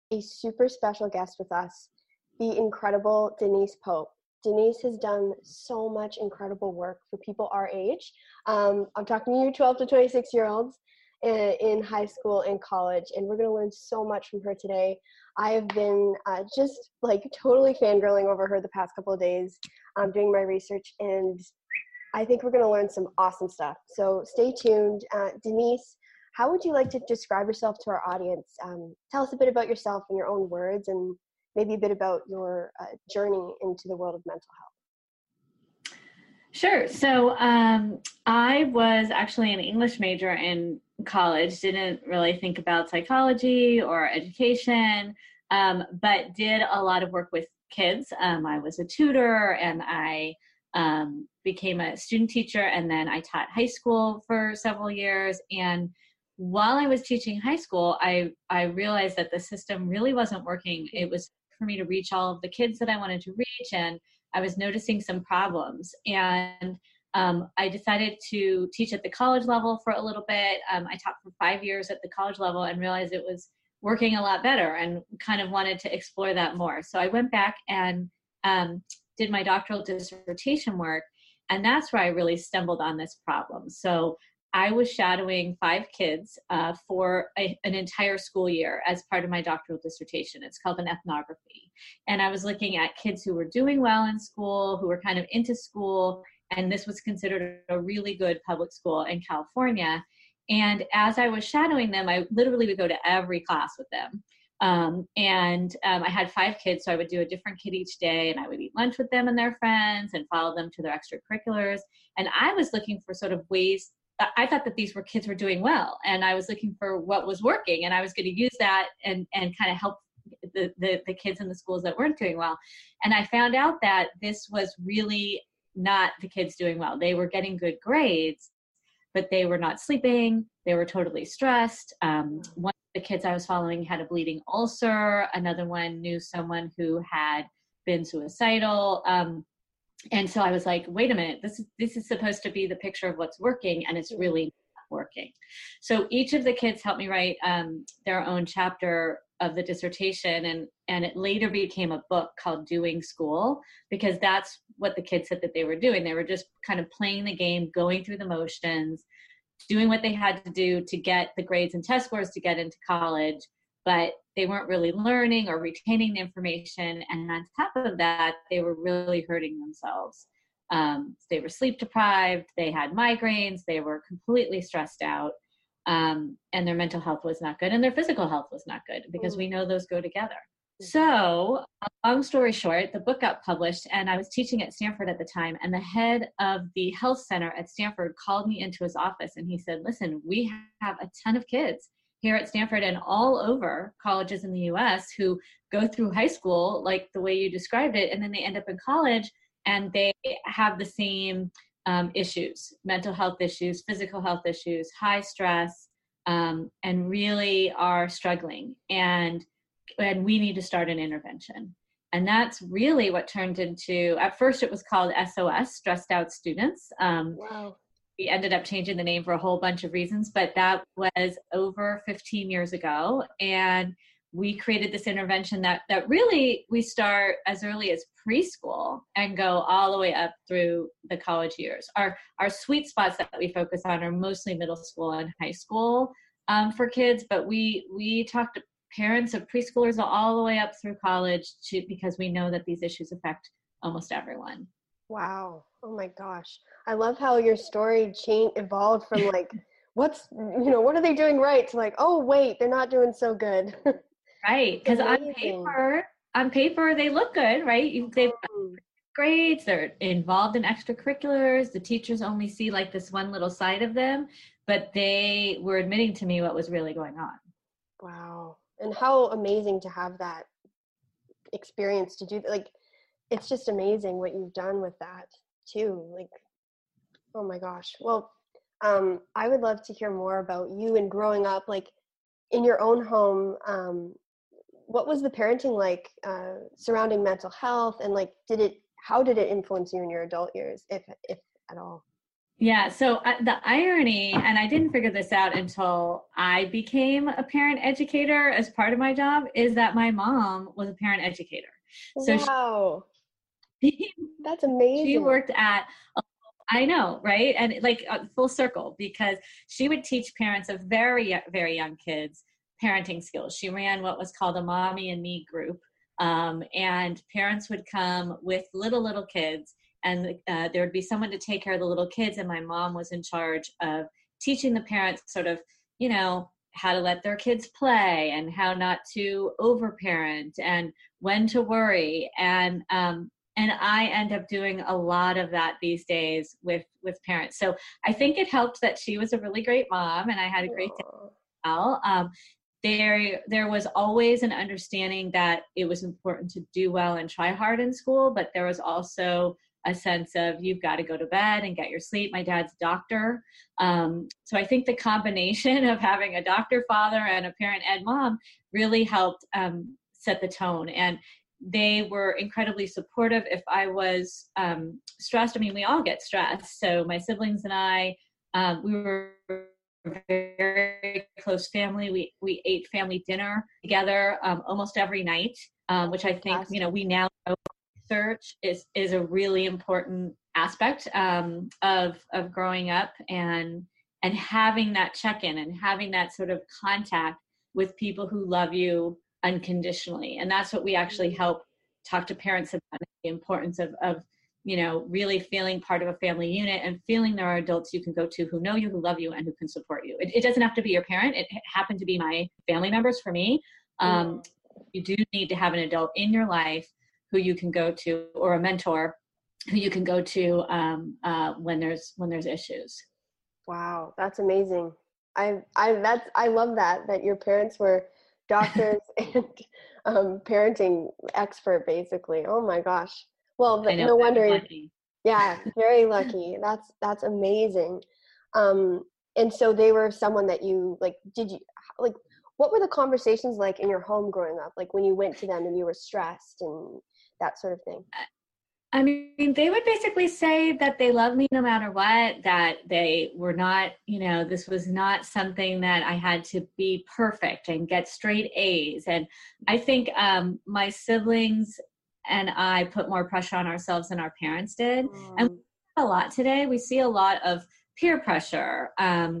a super special guest with us, the incredible Denise Pope. Denise has done so much incredible work for people our age. I'm talking to you 12 to 26-year-olds in high school and college, and we're going to learn so much from her today. I have been just like totally fangirling over her the past couple of days, doing my research, and I think we're going to learn some awesome stuff. So stay tuned. Denise, how would you like to describe yourself to our audience? Tell us a bit about yourself in your own words, and maybe a bit about your journey into the world of mental health. Sure. So I was actually an English major in college, didn't really think about psychology or education, but did a lot of work with kids. I was a tutor, and I became a student teacher, and then I taught high school for several years. And while I was teaching high school, I realized that the system really wasn't working. It was for me to reach all of the kids that I wanted to reach, and I was noticing some problems. And I decided to teach at the college level for a little bit. I taught for 5 years at the college level and realized it was working a lot better, and kind of wanted to explore that more. So I went back and did my doctoral dissertation work, and that's where I really stumbled on this problem. So I was shadowing 5 kids for an entire school year as part of my doctoral dissertation. It's called an ethnography. And I was looking at kids who were doing well in school, who were kind of into school, and this was considered a really good public school in California. And as I was shadowing them, I literally would go to every class with them. I had 5 kids, so I would do a different kid each day, and I would eat lunch with them and their friends and follow them to their extracurriculars. And I was looking for sort of ways. I thought that these kids were doing well, and I was looking for what was working, and I was going to use that and kind of help the kids in the schools that weren't doing well. And I found out that this was really not the kids doing well. They were getting good grades, but they were not sleeping. They were totally stressed. One of the kids I was following had a bleeding ulcer. Another one knew someone who had been suicidal. And so I was like, wait a minute, this is supposed to be the picture of what's working, and it's really not working. So each of the kids helped me write their own chapter of the dissertation, and it later became a book called Doing School, because that's what the kids said that they were doing. They were just kind of playing the game, going through the motions, doing what they had to do to get the grades and test scores to get into college, but they weren't really learning or retaining the information. And on top of that, they were really hurting themselves. They were sleep deprived, they had migraines, they were completely stressed out, and their mental health was not good, and their physical health was not good, because we know those go together. So, long story short, the book got published, and I was teaching at Stanford at the time, and the head of the health center at Stanford called me into his office, and he said, listen, we have a ton of kids here at Stanford and all over colleges in the US who go through high school like the way you described it, and then they end up in college and they have the same issues, mental health issues, physical health issues, high stress, and really are struggling. And we need to start an intervention. And that's really what turned into, at first it was called SOS, Stressed Out Students. Wow. We ended up changing the name for a whole bunch of reasons, but that was over 15 years ago. And we created this intervention that really we start as early as preschool and go all the way up through the college years. Our sweet spots that we focus on are mostly middle school and high school for kids, but we talk to parents of preschoolers all the way up through college because we know that these issues affect almost everyone. Wow. Oh my gosh. I love how your story evolved from like, what are they doing right, to like, oh wait, they're not doing so good. Right. Because on paper, they look good, right? They've got grades, they're involved in extracurriculars. The teachers only see like this one little side of them, but they were admitting to me what was really going on. Wow. And how amazing to have that experience to do that. Like, it's just amazing what you've done with that too. Like, oh my gosh. Well, I would love to hear more about you and growing up, like in your own home. What was the parenting like surrounding mental health, and like, how did it influence you in your adult years, if at all? Yeah. So the irony, and I didn't figure this out until I became a parent educator as part of my job, is that my mom was a parent educator. So Wow, she, that's she amazing. worked at, I know, right? And like full circle, because she would teach parents of very, very young kids parenting skills. She ran what was called a Mommy and Me group. And parents would come with little kids, and there would be someone to take care of the little kids. And my mom was in charge of teaching the parents sort of, how to let their kids play and how not to overparent and when to worry. And I end up doing a lot of that these days with parents. So I think it helped that she was a really great mom and I had a great day Aw. as well. There was always an understanding that it was important to do well and try hard in school, but there was also a sense of you've got to go to bed and get your sleep. My dad's a doctor. So I think the combination of having a doctor father and a parent ed mom really helped set the tone. And they were incredibly supportive if I was stressed. I mean, we all get stressed. So my siblings and I, we were a very close family. We ate family dinner together almost every night, which I think, Fantastic. we now know research is a really important aspect of growing up and having that check-in and having that sort of contact with people who love you unconditionally. And that's what we actually help talk to parents about, the importance of really feeling part of a family unit and feeling there are adults you can go to who know you, who love you, and who can support you. It doesn't have to be your parent. It happened to be my family members for me. Yeah. You do need to have an adult in your life who you can go to, or a mentor who you can go to when there's issues. Wow, that's amazing. I love that your parents were doctors and parenting expert basically. Oh my gosh. Well, I know, no I was wonder lucky. yeah, very lucky. That's amazing. And so they were someone that you like, did you like, what were the conversations like in your home growing up? Like when you went to them and you were stressed and that sort of thing. I mean, they would basically say that they love me no matter what, that they were not, this was not something that I had to be perfect and get straight A's. And I think my siblings and I put more pressure on ourselves than our parents did. And we Um, see a lot today. We see a lot of peer pressure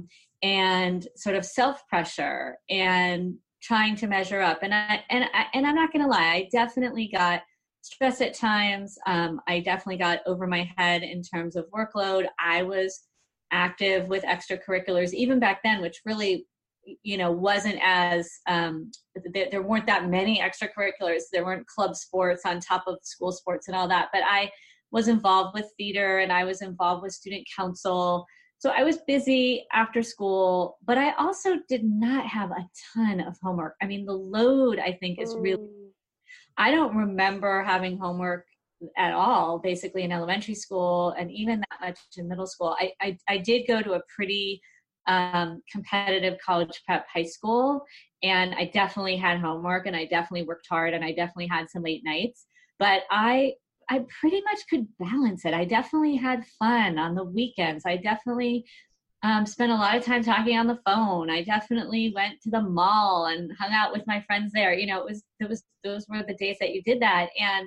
and sort of self pressure and trying to measure up. And I'm not going to lie, I definitely got stress at times. I definitely got over my head in terms of workload. I was active with extracurriculars even back then, which really, wasn't as, there weren't that many extracurriculars. There weren't club sports on top of school sports and all that. But I was involved with theater and I was involved with student council. So I was busy after school, but I also did not have a ton of homework. I mean, the load, I think, is really, mm, I don't remember having homework at all, basically in elementary school, and even that much in middle school. I did go to a pretty competitive college prep high school, and I definitely had homework, and I definitely worked hard, and I definitely had some late nights. But I pretty much could balance it. I definitely had fun on the weekends. I definitely spent a lot of time talking on the phone. I definitely went to the mall and hung out with my friends there. It was those were the days that you did that. And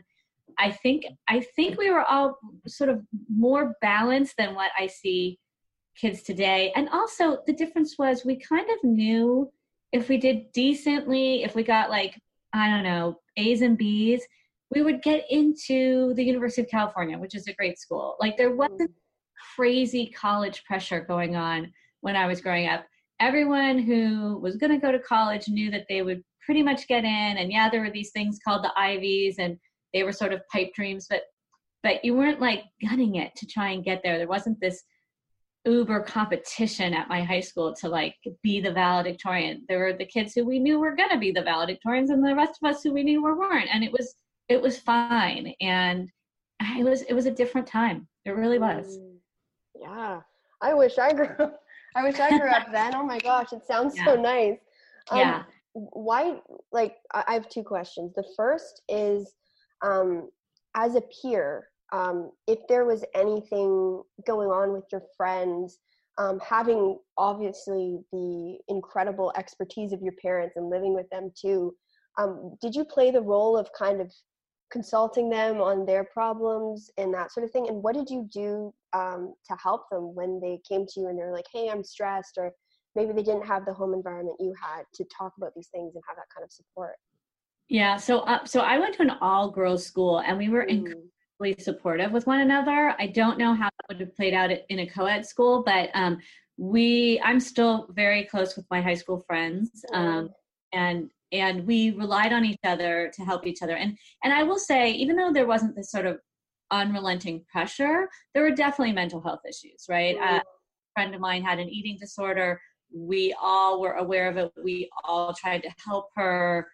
I think we were all sort of more balanced than what I see kids today. And also the difference was we kind of knew if we did decently, if we got like, I don't know, A's and B's, we would get into the University of California, which is a great school. Like there wasn't mm, crazy college pressure going on when I was growing up. Everyone who was going to go to college knew that they would pretty much get in. And yeah, there were these things called the Ivies, and they were sort of pipe dreams, but you weren't like gunning it to try and get there. There wasn't this uber competition at my high school to like be the valedictorian. There were the kids who we knew were going to be the valedictorians, and the rest of us who we knew weren't. And it was fine. And it was a different time. It really was. mm. Yeah. I wish I grew up. I wish I grew up then. Oh my gosh, it sounds so Yeah. nice. Um, Yeah. why, like, I have two questions. The first is, as a peer, if there was anything going on with your friends, having obviously the incredible expertise of your parents and living with them too, did you play the role of kind of consulting them on their problems and that sort of thing? And what did you do to help them when they came to you and they're like, hey, I'm stressed, or maybe they didn't have the home environment you had to talk about these things and have that kind of support? Yeah. So I went to an all girls school, and we were incredibly supportive with one another. I don't know how it would have played out in a co-ed school, but I'm still very close with my high school friends. And we relied on each other to help each other. And I will say, even though there wasn't this sort of unrelenting pressure, there were definitely mental health issues, right? A friend of mine had an eating disorder. We all were aware of it. We all tried to help her.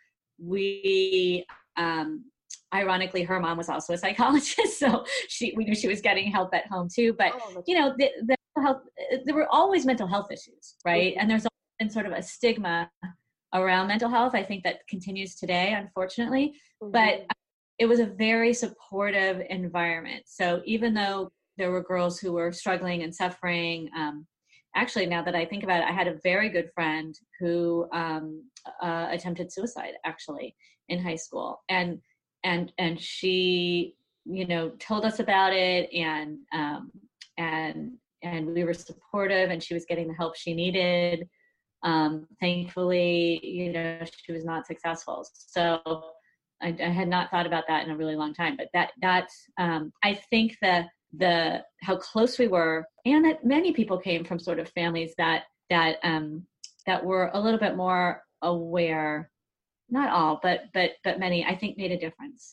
Ironically, her mom was also a psychologist, so we knew she was getting help at home too. But the mental health, there were always mental health issues, right? And there's been sort of a stigma around mental health, I think, that continues today, unfortunately. But it was a very supportive environment. So even though there were girls who were struggling and suffering, actually, now that I think about it, I had a very good friend who attempted suicide, actually, in high school, and she, told us about it, and we were supportive, and she was getting the help she needed. Thankfully, she was not successful. So I had not thought about that in a really long time, but that I think the how close we were, and that many people came from sort of families that were a little bit more aware, not all, but many, I think, made a difference.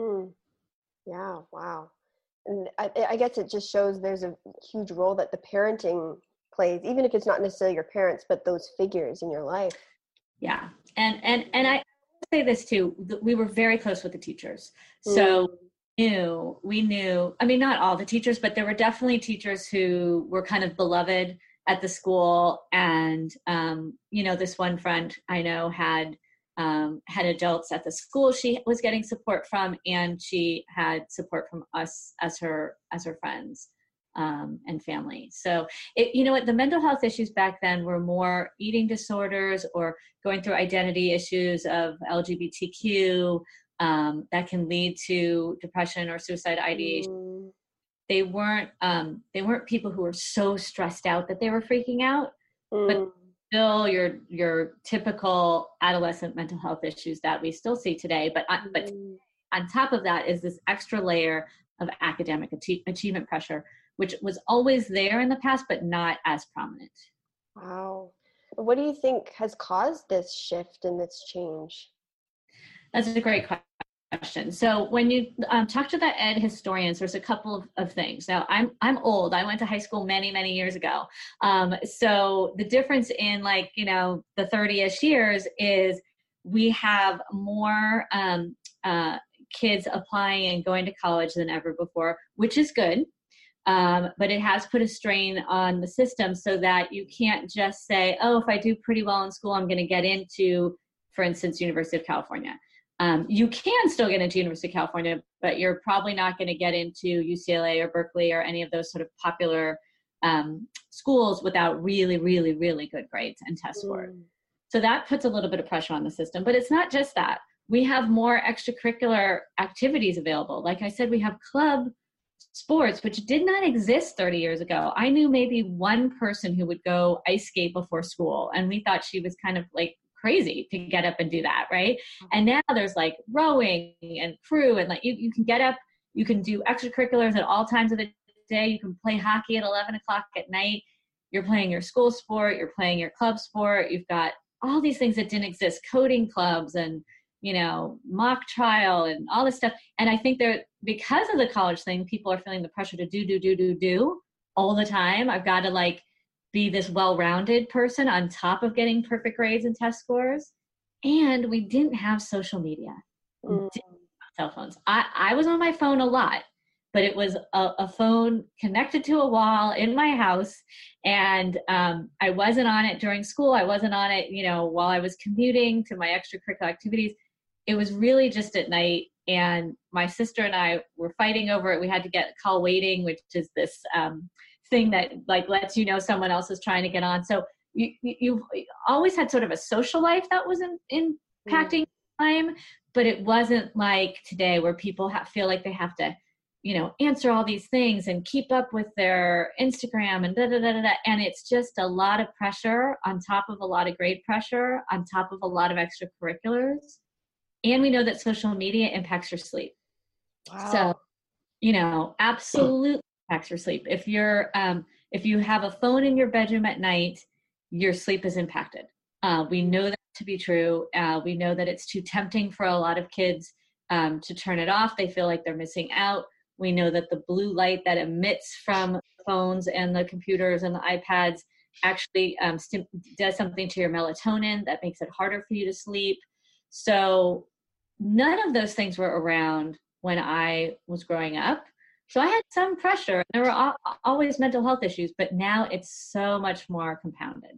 Yeah. Wow. And I guess it just shows there's a huge role that the parenting plays, even if it's not necessarily your parents, but those figures in your life. Yeah. And I say this too, we were very close with the teachers. So we knew, I mean, not all the teachers, but there were definitely teachers who were kind of beloved at the school. And, this one friend I know had adults at the school she was getting support from, and she had support from us as her friends. And family. So the mental health issues back then were more eating disorders or going through identity issues of LGBTQ that can lead to depression or suicide ideation. They weren't people who were so stressed out that they were freaking out, but still your typical adolescent mental health issues that we still see today. But on top of that is this extra layer of academic achievement pressure, which was always there in the past, but not as prominent. Wow. What do you think has caused this shift and this change? That's a great question. So when you talk to the ed historians, there's a couple of things. Now, I'm old. I went to high school many, many years ago. So the difference in the 30-ish years is we have more kids applying and going to college than ever before, which is good. But it has put a strain on the system so that you can't just say, oh, if I do pretty well in school, I'm going to get into, for instance, University of California. You can still get into University of California, but you're probably not going to get into UCLA or Berkeley or any of those sort of popular schools without really, really, really good grades and test scores. So that puts a little bit of pressure on the system. But it's not just that. We have more extracurricular activities available. Like I said, we have club sports, which did not exist 30 years ago. I knew maybe one person who would go ice skate before school, and we thought she was kind of crazy to get up and do that, right? And now there's rowing and crew, and you can get up, you can do extracurriculars at all times of the day. You can play hockey at 11 o'clock at night. You're playing your school sport, you're playing your club sport. You've got all these things that didn't exist, coding clubs and mock trial and all this stuff. And I think because of the college thing, people are feeling the pressure to do all the time. I've got to be this well-rounded person on top of getting perfect grades and test scores. And we didn't have social media. We didn't have cell phones. I was on my phone a lot, but it was a phone connected to a wall in my house. And I wasn't on it during school. I wasn't on it, while I was commuting to my extracurricular activities. It was really just at night and my sister and I were fighting over it. We had to get call waiting, which is this thing that like lets you know someone else is trying to get on. So you've always had sort of a social life that was impacting time, but it wasn't like today where people feel like they have to, answer all these things and keep up with their Instagram and da da da da da. And it's just a lot of pressure on top of a lot of grade pressure on top of a lot of extracurriculars. And we know that social media impacts your sleep. Wow. So, absolutely impacts your sleep. If you have a phone in your bedroom at night, your sleep is impacted. We know that to be true. We know that it's too tempting for a lot of kids to turn it off. They feel like they're missing out. We know that the blue light that emits from phones and the computers and the iPads actually does something to your melatonin that makes it harder for you to sleep. So none of those things were around when I was growing up. So I had some pressure. There were always mental health issues, but now it's so much more compounded.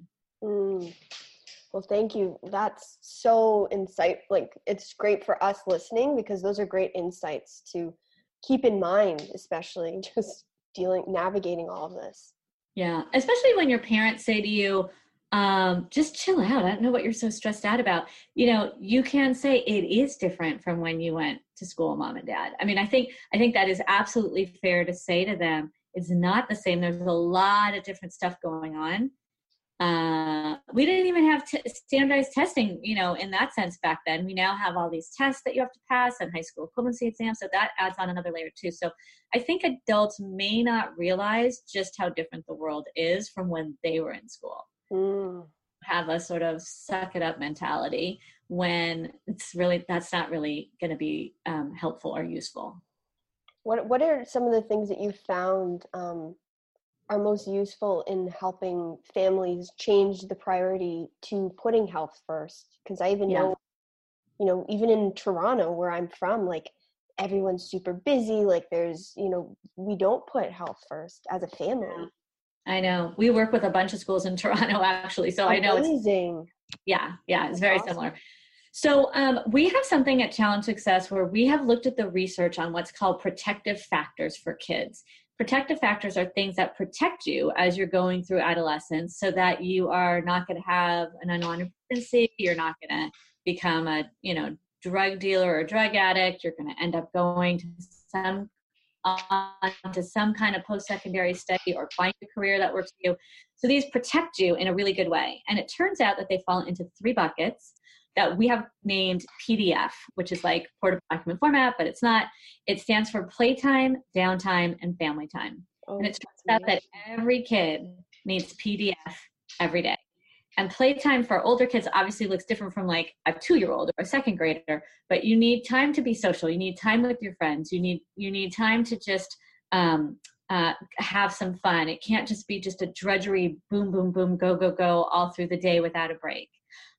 Well, thank you. That's so insightful. Like, it's great for us listening because those are great insights to keep in mind, especially just navigating all of this. Yeah, especially when your parents say to you, just chill out. I don't know what you're so stressed out about. You can say it is different from when you went to school, mom and dad. I mean, I think that is absolutely fair to say to them. It's not the same. There's a lot of different stuff going on. We didn't even have standardized testing, in that sense back then. We now have all these tests that you have to pass and high school equivalency exams. So that adds on another layer too. So I think adults may not realize just how different the world is from when they were in school. Have a sort of suck it up mentality when that's not really going to be helpful or useful. What are some of the things that you found are most useful in helping families change the priority to putting health first? Because I even know, even in Toronto where I'm from, like everyone's super busy. Like there's, we don't put health first as a family. I know. We work with a bunch of schools in Toronto actually. So I know amazing. It's very awesome. Similar. So we have something at Challenge Success where we have looked at the research on what's called protective factors for kids. Protective factors are things that protect you as you're going through adolescence so that you are not going to have an unwanted pregnancy. You're not going to become a, drug dealer or a drug addict. You're going to end up going to some kind of post-secondary study or find a career that works for you. So these protect you in a really good way. And it turns out that they fall into 3 buckets that we have named PDF, which is like portable document format, but it's not. It stands for playtime, downtime, and family time. And it turns out that every kid needs PDF every day. And playtime for older kids obviously looks different from like a 2-year-old or a 2nd grader, but you need time to be social. You need time with your friends. You need time to just have some fun. It can't just be just a drudgery, boom, boom, boom, go, go, go all through the day without a break.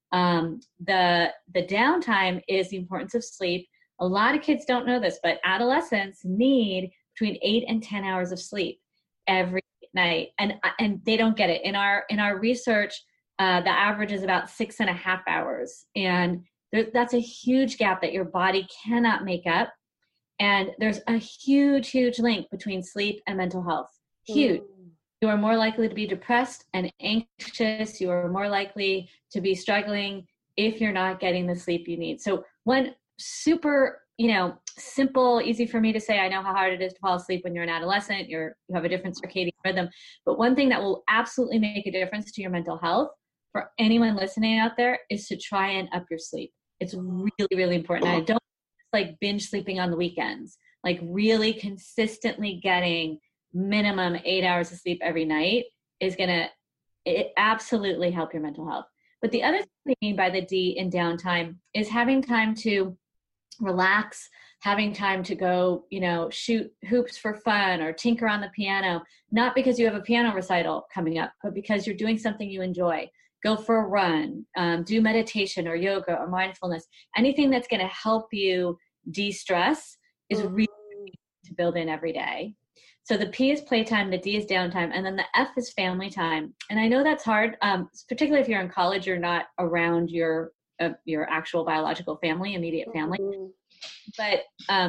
The downtime is the importance of sleep. A lot of kids don't know this, but adolescents need between 8 and 10 hours of sleep every night. And they don't get it. In our research, the average is about 6.5 hours. And that's a huge gap that your body cannot make up. And there's a huge, huge link between sleep and mental health. Huge. You are more likely to be depressed and anxious. You are more likely to be struggling if you're not getting the sleep you need. So one super, simple, easy for me to say, I know how hard it is to fall asleep when you're an adolescent. You have a different circadian rhythm. But one thing that will absolutely make a difference to your mental health for anyone listening out there is to try and up your sleep. It's really, really important. And I don't like binge sleeping on the weekends, like really consistently getting minimum 8 hours of sleep every night is going to absolutely help your mental health. But the other thing we mean by the D in downtime is having time to relax, having time to go, shoot hoops for fun or tinker on the piano, not because you have a piano recital coming up, but because you're doing something you enjoy. Go for a run, do meditation or yoga or mindfulness. Anything that's going to help you de-stress is really to build in every day. So the P is playtime, the D is downtime, and then the F is family time. And I know that's hard, particularly if you're in college, you're not around your actual biological family, immediate family. but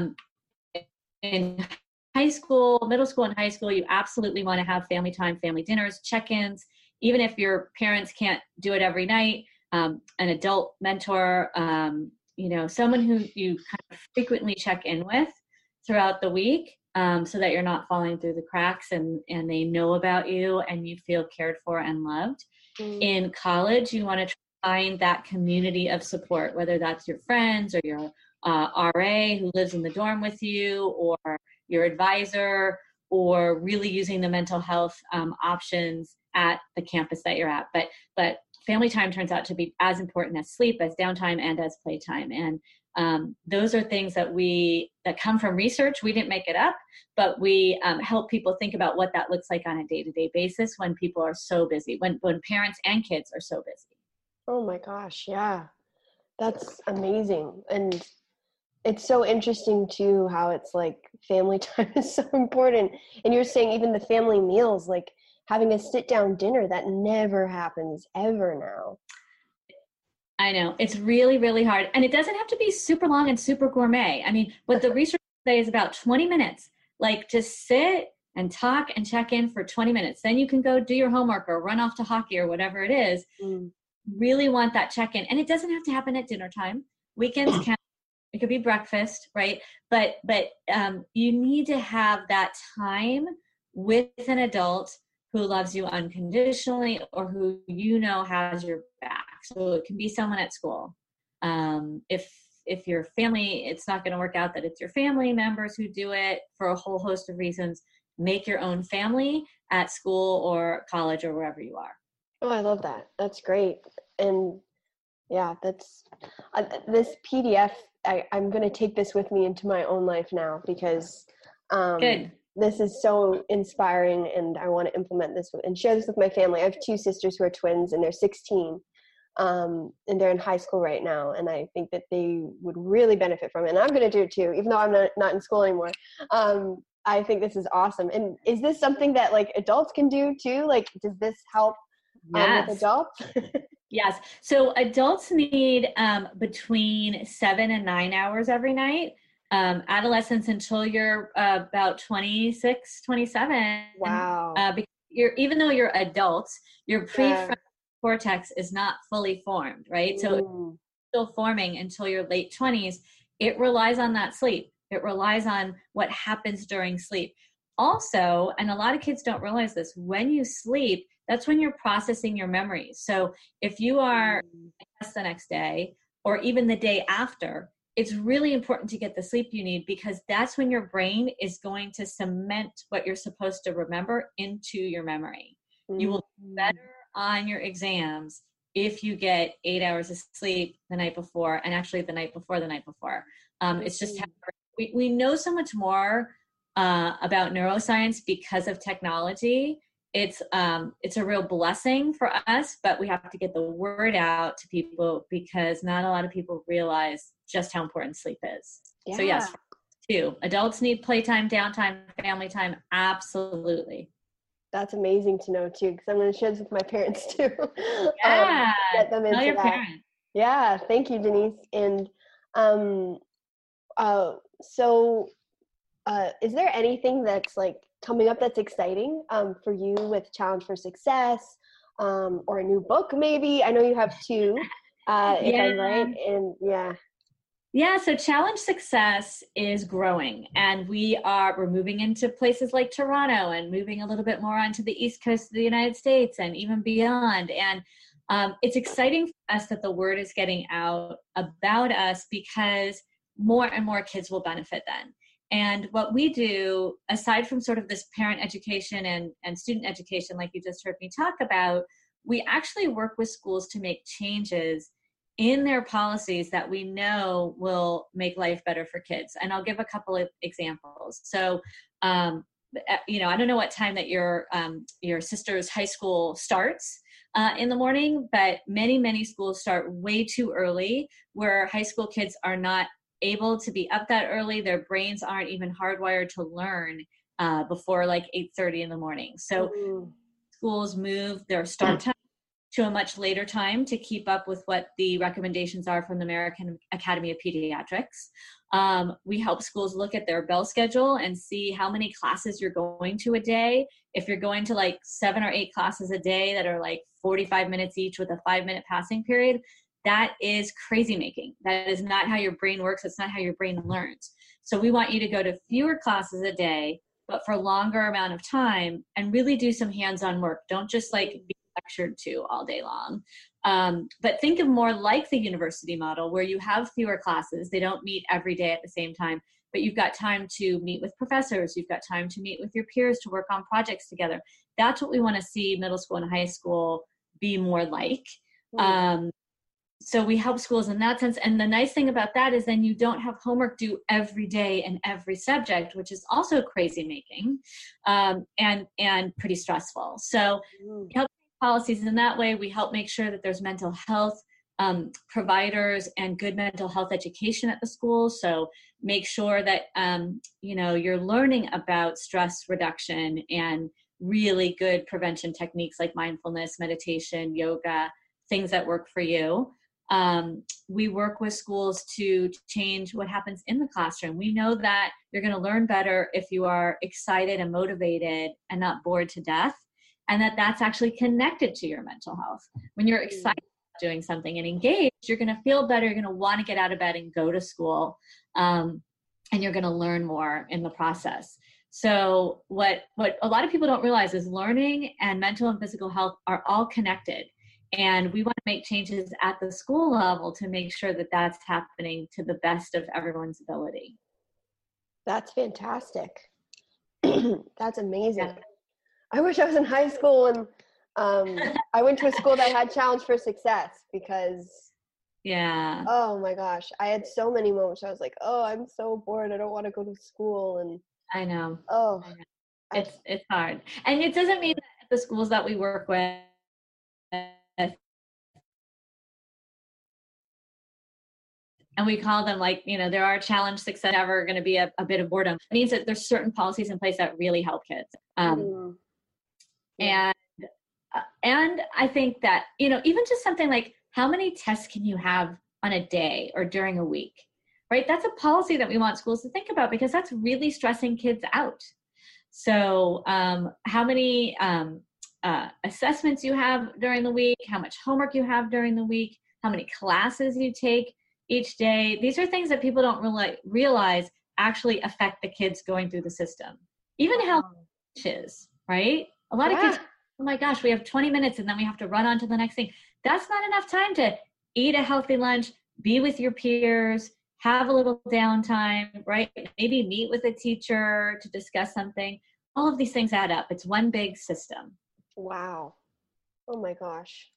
in high school, middle school and high school, you absolutely want to have family time, family dinners, check-ins. Even if your parents can't do it every night, an adult mentor, someone who you kind of frequently check in with throughout the week, so that you're not falling through the cracks, and they know about you and you feel cared for and loved. In college, you want to find that community of support, whether that's your friends or your RA who lives in the dorm with you, or your advisor, or really using the mental health options at the campus that you're at. But family time turns out to be as important as sleep, as downtime, and as playtime. And those are things that come from research. We didn't make it up, but we help people think about what that looks like on a day-to-day basis when people are so busy, when parents and kids are so busy. Oh my gosh, yeah. That's amazing. And it's so interesting too how it's like family time is so important. And you're saying even the family meals, like having a sit-down dinner, that never happens ever now. I know. It's really, really hard. And it doesn't have to be super long and super gourmet. I mean, what the research says is about 20 minutes. Like, just sit and talk and check in for 20 minutes. Then you can go do your homework or run off to hockey or whatever it is. Really want that check-in. And it doesn't have to happen at dinner time. Weekends can. It could be breakfast, right? But you need to have that time with an adult who loves you unconditionally, or who has your back. So it can be someone at school. If your family, it's not going to work out that it's your family members who do it for a whole host of reasons. Make your own family at school or college or wherever you are. Oh, I love that. That's great. And yeah, that's this PDF. I'm going to take this with me into my own life now, because Good. This is so inspiring, and I want to implement this and share this with my family. I have two sisters who are twins, and they're 16, and they're in high school right now. And I think that they would really benefit from it. And I'm going to do it too, even though I'm not in school anymore. I think this is awesome. And is this something that like adults can do too? Like, does this help with adults? Yes. So adults need between 7 and 9 hours every night. Adolescents until you're about 26, 27. Wow. Because even though you're adults, your prefrontal cortex is not fully formed, right? So it's still forming until your late 20s. It relies on that sleep. It relies on what happens during sleep. Also, and a lot of kids don't realize this, when you sleep, that's when you're processing your memories. So if you are the next day or even the day after, it's really important to get the sleep you need, because that's when your brain is going to cement what you're supposed to remember into your memory. You will do better on your exams if you get 8 hours of sleep the night before, and actually the night before the night before. It's just we know so much more about neuroscience because of technology. It's a real blessing for us, but we have to get the word out to people, because not a lot of people realize just how important sleep is. Yeah. So yes, too. Adults need playtime, downtime, family time. Absolutely. That's amazing to know too, because I'm going to share this with my parents too. Yeah. Get them into Tell your that. parents. Yeah. Thank you, Denise. And is there anything that's like coming up that's exciting for you with Challenge for Success, or a new book maybe? I know you have two, if I'm right. And Yeah, so Challenge Success is growing, and we're moving into places like Toronto and moving a little bit more onto the East Coast of the United States and even beyond. And it's exciting for us that the word is getting out about us, because more and more kids will benefit then. And what we do, aside from sort of this parent education and student education, like you just heard me talk about, we actually work with schools to make changes in their policies that we know will make life better for kids. And I'll give a couple of examples. So, I don't know what time that your sister's high school starts in the morning, but many schools start way too early, where high school kids are not able to be up that early. Their brains aren't even hardwired to learn before like 8:30 in the morning. So schools move their start time to a much later time to keep up with what the recommendations are from the American Academy of Pediatrics. We help schools look at their bell schedule and see how many classes you're going to a day. If you're going to like 7 or 8 classes a day that are like 45 minutes each with a 5-minute passing period, that is crazy making. That is not how your brain works. It's not how your brain learns. So we want you to go to fewer classes a day, but for a longer amount of time, and really do some hands-on work. Don't just like be lectured to all day long. But think of more like the university model where you have fewer classes. They don't meet every day at the same time, but you've got time to meet with professors. You've got time to meet with your peers to work on projects together. That's what we want to see middle school and high school be more like. So we help schools in that sense. And the nice thing about that is then you don't have homework due every day in every subject, which is also crazy making and pretty stressful. So we help policies in that way. We help make sure that there's mental health providers and good mental health education at the school. So make sure that, you're learning about stress reduction and really good prevention techniques like mindfulness, meditation, yoga, things that work for you. We work with schools to change what happens in the classroom. We know that you're going to learn better if you are excited and motivated and not bored to death, and that's actually connected to your mental health. When you're excited about doing something and engaged, you're going to feel better. You're going to want to get out of bed and go to school, and you're going to learn more in the process. So what a lot of people don't realize is learning and mental and physical health are all connected. And we want to make changes at the school level to make sure that that's happening to the best of everyone's ability. That's fantastic. That's amazing. Yeah. I wish I was in high school and I went to a school that had Challenge for Success because, oh my gosh, I had so many moments. I was like, oh, I'm so bored. I don't want to go to school. And I know. Oh, it's hard. And it doesn't mean that the schools that we work with, and we call them there are challenge success, never going to be a bit of boredom. It means that there's certain policies in place that really help kids. And I think that, even just something like how many tests can you have on a day or during a week, right? That's a policy that we want schools to think about because that's really stressing kids out. So how many assessments you have during the week, how much homework you have during the week, how many classes you take each day. These are things that people don't really realize actually affect the kids going through the system. Even how lunch is, right? A lot of kids, oh my gosh, we have 20 minutes and then we have to run on to the next thing. That's not enough time to eat a healthy lunch, be with your peers, have a little downtime, right? Maybe meet with a teacher to discuss something. All of these things add up. It's one big system. Wow. Oh my gosh.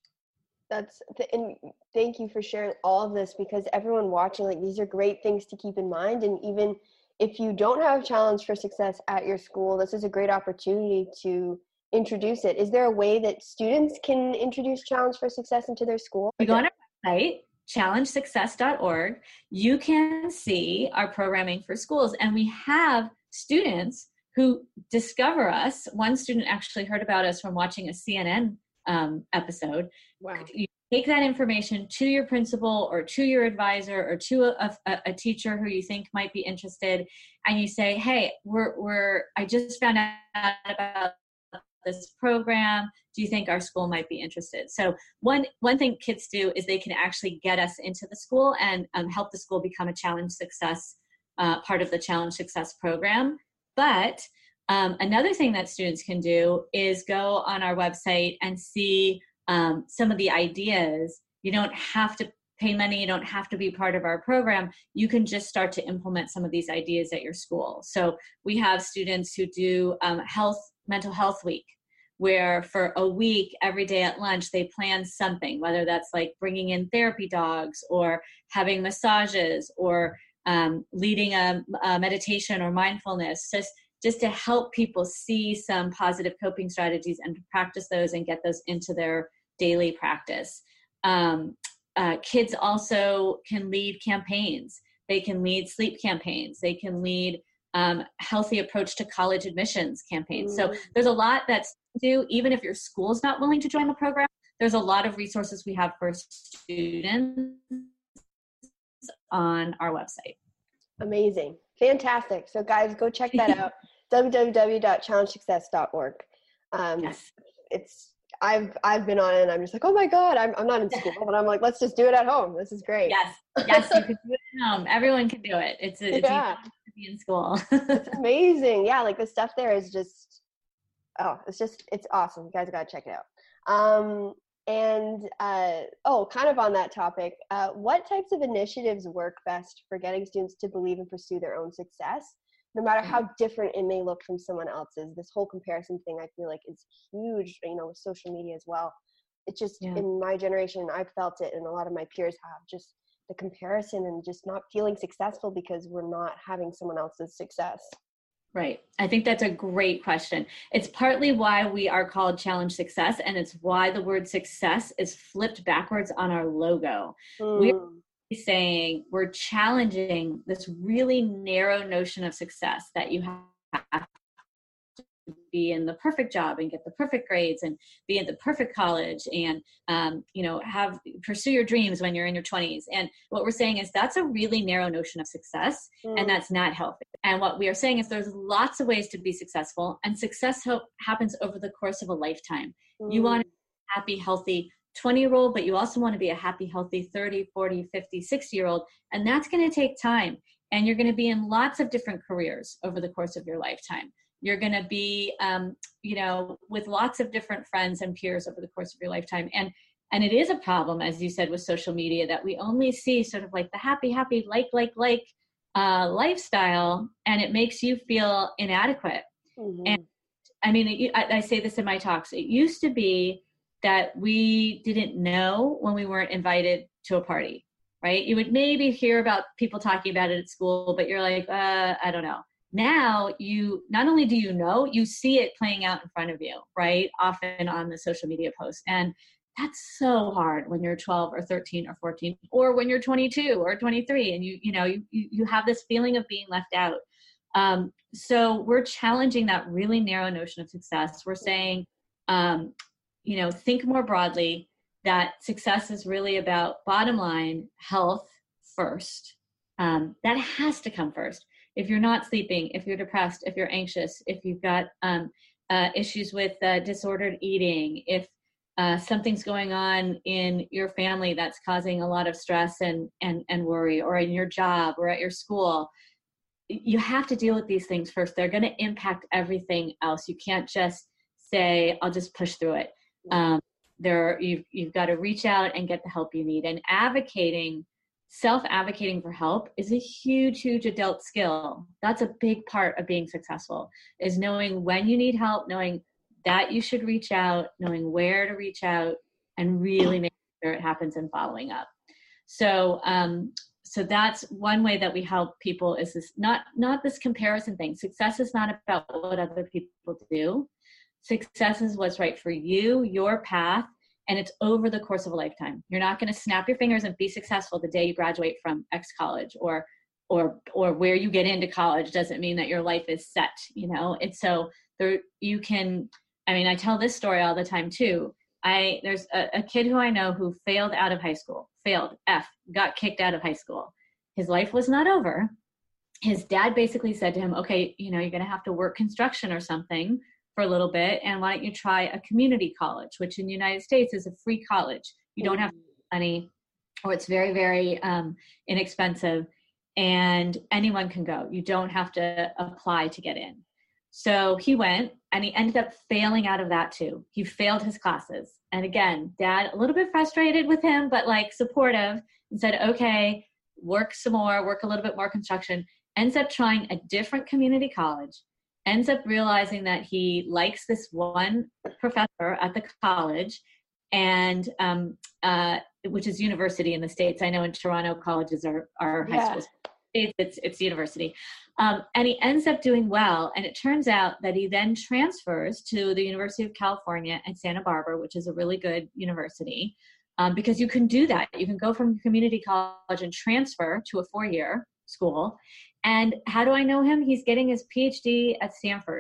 And thank you for sharing all of this because everyone watching, these are great things to keep in mind. And even if you don't have Challenge for Success at your school, this is a great opportunity to introduce it. Is there a way that students can introduce Challenge for Success into their school? You go on our website, challengesuccess.org. You can see our programming for schools. And we have students who discover us. One student actually heard about us from watching a CNN episode. Wow. You take that information to your principal or to your advisor or to a teacher who you think might be interested, and you say, hey, I just found out about this program. Do you think our school might be interested? So one thing kids do is they can actually get us into the school and help the school become a Challenge Success, part of the Challenge Success program. But another thing that students can do is go on our website and see some of the ideas. You don't have to pay money. You don't have to be part of our program. You can just start to implement some of these ideas at your school. So we have students who do mental health week, where for a week, every day at lunch, they plan something, whether that's like bringing in therapy dogs or having massages or leading a meditation or mindfulness, just to help people see some positive coping strategies and to practice those and get those into their daily practice. Kids also can lead campaigns. They can lead sleep campaigns. They can lead healthy approach to college admissions campaigns. So there's a lot that's to do, even if your school's not willing to join the program. there's a lot of resources we have for students on our website. Amazing. Fantastic. So guys, go check that out. www.challengesuccess.org. Yes. I've been on it and I'm just like, oh my God, I'm not in school, but I'm like, let's just do it at home. This is great. Yes, you can do it at home. Everyone can do it. It's easy to be in school. It's amazing. Yeah, like the stuff there is just, it's awesome. You guys gotta check it out. Kind of on that topic, what types of initiatives work best for getting students to believe and pursue their own success, no matter how different it may look from someone else's? This whole comparison thing, I feel like, is huge, with social media as well. It's just, in my generation, I've felt it, and a lot of my peers have, just the comparison and just not feeling successful because we're not having someone else's success. Right. I think that's a great question. It's partly why we are called Challenge Success, and it's why the word success is flipped backwards on our logo. We're saying we're challenging this really narrow notion of success, that you have to be in the perfect job and get the perfect grades and be in the perfect college and pursue your dreams when you're in your 20s. And what we're saying is that's a really narrow notion of success, and that's not healthy. And what we are saying is there's lots of ways to be successful, and success happens over the course of a lifetime. You want to be a happy, healthy 20-year-old, but you also want to be a happy, healthy 30, 40, 50, 60-year-old. And that's going to take time. And you're going to be in lots of different careers over the course of your lifetime. You're going to be, with lots of different friends and peers over the course of your lifetime. And it is a problem, as you said, with social media, that we only see sort of like the happy, lifestyle, and it makes you feel inadequate. And I mean, I say this in my talks. It used to be that we didn't know when we weren't invited to a party, right? You would maybe hear about people talking about it at school, but you're like, I don't know. Now, you not only do you know, you see it playing out in front of you, right? Often on the social media posts. And that's so hard when you're 12 or 13 or 14, or when you're 22 or 23, and you have this feeling of being left out. So we're challenging that really narrow notion of success. We're saying, think more broadly, that success is really about, bottom line, health first. That has to come first. If you're not sleeping, if you're depressed, if you're anxious, if you've got issues with disordered eating, if something's going on in your family that's causing a lot of stress and worry, or in your job or at your school, you have to deal with these things first. They're going to impact everything else. You can't just say, I'll just push through it. You've got to reach out and get the help you need. And self-advocating for help is a huge, huge adult skill. That's a big part of being successful, is knowing when you need help, knowing that you should reach out, knowing where to reach out, and really making sure it happens and following up. So that's one way that we help people, is this not this comparison thing. Success is not about what other people do. Success is what's right for you, your path, and it's over the course of a lifetime. You're not going to snap your fingers and be successful the day you graduate from X college, or where you get into college doesn't mean that your life is set, It's so there you can. I mean, I tell this story all the time too. There's a kid who I know who failed out of high school, got kicked out of high school. His life was not over. His dad basically said to him, okay, you're going to have to work construction or something for a little bit. And why don't you try a community college, which in the United States is a free college. You don't have money, or it's very, very inexpensive, and anyone can go. You don't have to apply to get in. So he went, and he ended up failing out of that too. He failed his classes. And again, dad, a little bit frustrated with him, but supportive, and said, okay, work some more, work a little bit more construction. Ends up trying a different community college, ends up realizing that he likes this one professor at the college, and which is university in the States. I know in Toronto, colleges are high schools. It's university. And he ends up doing well. And it turns out that he then transfers to the University of California at Santa Barbara, which is a really good university, because you can do that. You can go from community college and transfer to a 4-year school. And how do I know him? He's getting his PhD at Stanford.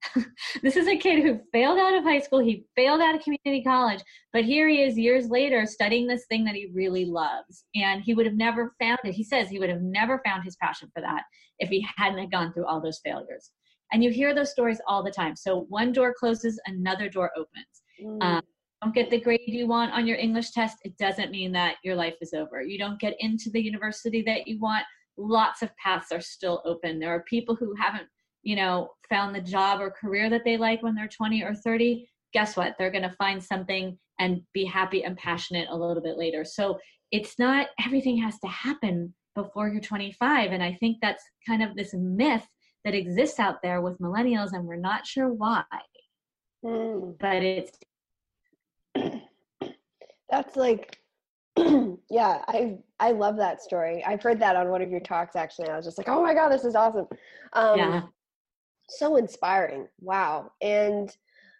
This is a kid who failed out of high school. He failed out of community college, but here he is years later studying this thing that he really loves. And he would have never found it. He says he would have never found his passion for that if he hadn't have gone through all those failures. And you hear those stories all the time. So one door closes, another door opens. Don't get the grade you want on your English test. It doesn't mean that your life is over. You don't get into the university that you want. Lots of paths are still open. There are people who haven't, found the job or career that they like when they're 20 or 30. Guess what? They're going to find something and be happy and passionate a little bit later. So it's not everything has to happen before you're 25. And I think that's kind of this myth that exists out there with millennials, and we're not sure why. But it's that's like, yeah, I love that story. I've heard that on one of your talks, actually. I was just like, oh my God, this is awesome. Yeah. So inspiring. Wow. And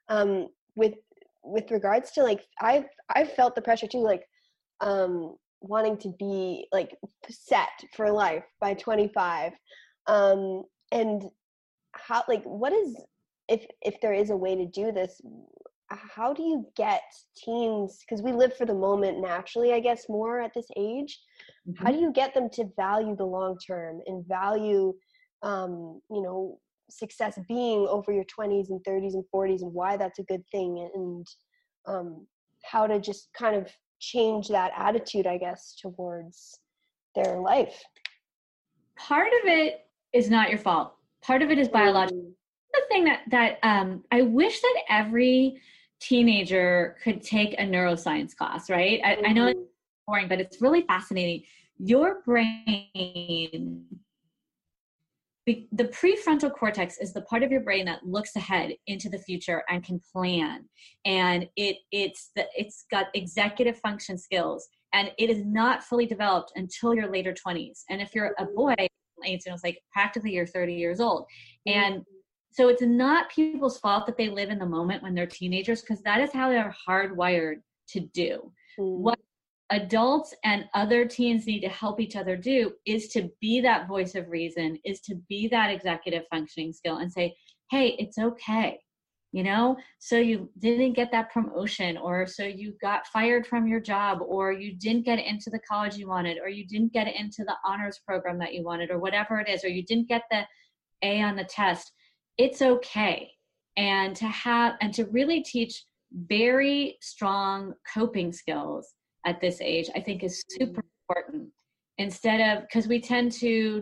with regards to like, I've felt the pressure too, like wanting to be like set for life by 25. And how, like, what is, if there is a way to do this, how do you get teens, because we live for the moment naturally, I guess, more at this age. How do you get them to value the long term and value, success being over your 20s and 30s and 40s, and why that's a good thing, and how to just kind of change that attitude, I guess, towards their life? Part of it is not your fault. Part of it is biological. The thing that I wish that every teenager could take a neuroscience class, right? I know it's boring, but it's really fascinating. Your brain, the prefrontal cortex is the part of your brain that looks ahead into the future and can plan. And it's got executive function skills, and it is not fully developed until your later 20s. And if you're a boy, it's like practically you're 30 years old. And so it's not people's fault that they live in the moment when they're teenagers, because that is how they're hardwired to do. What adults and other teens need to help each other do is to be that voice of reason, is to be that executive functioning skill and say, hey, it's okay. So you didn't get that promotion, or so you got fired from your job, or you didn't get into the college you wanted, or you didn't get into the honors program that you wanted, or whatever it is, or you didn't get the A on the test. It's okay. And to really teach very strong coping skills at this age, I think is super important. Instead of, because we tend to,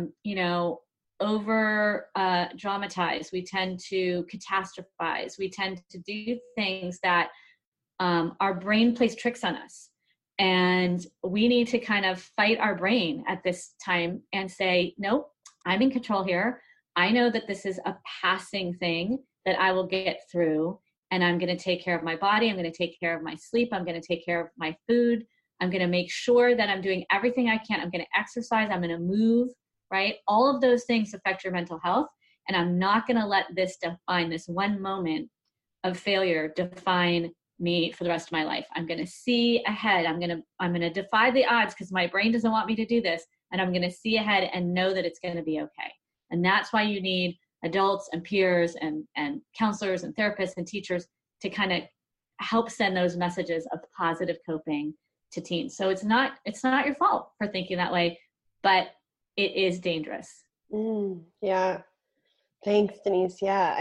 over dramatize, we tend to catastrophize, we tend to do things that our brain plays tricks on us. And we need to kind of fight our brain at this time and say, nope, I'm in control here. I know that this is a passing thing that I will get through, and I'm going to take care of my body. I'm going to take care of my sleep. I'm going to take care of my food. I'm going to make sure that I'm doing everything I can. I'm going to exercise. I'm going to move, right? All of those things affect your mental health. And I'm not going to let this one moment of failure define me for the rest of my life. I'm going to see ahead. I'm going to defy the odds because my brain doesn't want me to do this. And I'm going to see ahead and know that it's going to be okay. And that's why you need adults and peers and counselors and therapists and teachers to kind of help send those messages of positive coping to teens. So it's not your fault for thinking that way, but it is dangerous. Yeah. Thanks, Denise. Yeah,